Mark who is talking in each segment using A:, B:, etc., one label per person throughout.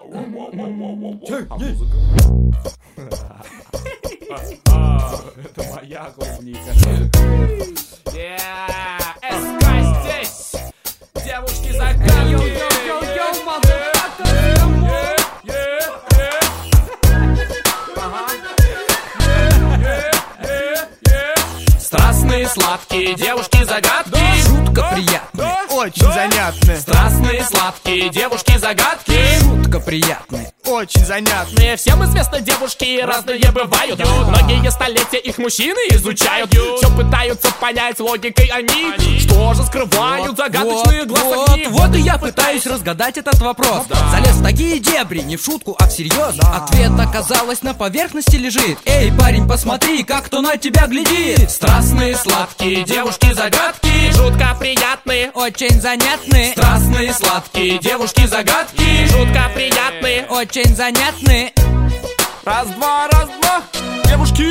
A: Это моя клубника. СК здесь. Девушки загадки. Страстные, сладкие девушки-загадки.
B: Шутка приятная, очень занятная.
A: Страстные, сладкие девушки-загадки.
B: Шутка приятная, очень занятная.
A: Всем известно, девушки разные бывают. Многие столетия их мужчины изучают. Все пытаются понять логикой они. Что же скрывают загадочные глаза?
B: Вот и я пытаюсь разгадать этот вопрос. Залез в такие дебри, не в шутку, а всерьез. Ответ, оказалось, на поверхности лежит. Эй, парень, посмотри, как кто на тебя глядит.
A: Страстные, сладкие девушки-загадки. Жутко приятные,
B: очень занятные.
A: страстные, сладкие девушки-загадки. Жутко приятные,
B: Очень занятные.
A: Раз-два, раз-два, девушки.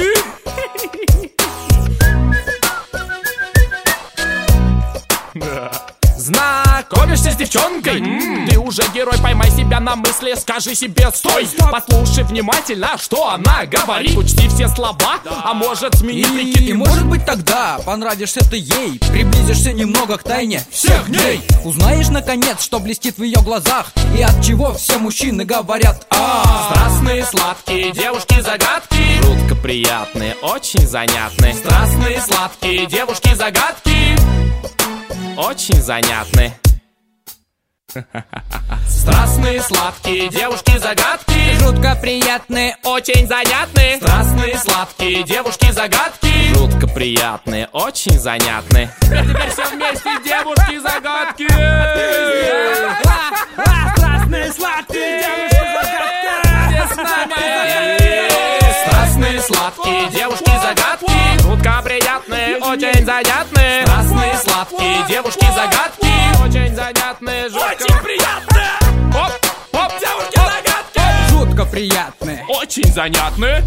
A: Знакомишься с девчонкой, ты уже герой, поймай себя на мысли, скажи себе стой. Послушай внимательно, что она говорит. Учти все слова, а может сменить прикид.
B: И может быть тогда понравишься ты ей, приблизишься немного к тайне
A: всех дней.
B: Узнаешь наконец, что блестит в ее глазах, и от чего все мужчины говорят
A: Страстные, сладкие девушки-загадки. Жутко приятные, очень занятные. Страстные, сладкие девушки-загадки. Очень занятны. Страстные, сладкие девушки-загадки.
B: Жутко приятные,
A: Очень занятны. Страстные, сладкие девушки-загадки. Жутко приятные, очень занятны. Теперь все вместе девушки-загадки.
B: Страстные, сладкие девушки-загадки.
A: С нами. Страстные, сладкие девушки-загадки. Жутко приятные, очень занятны. Страстные, сладкие девушки-загадки. Очень занятные, очень приятные. Оп, оп, девушки-загадки.
B: Жутко приятные,
A: Очень занятные.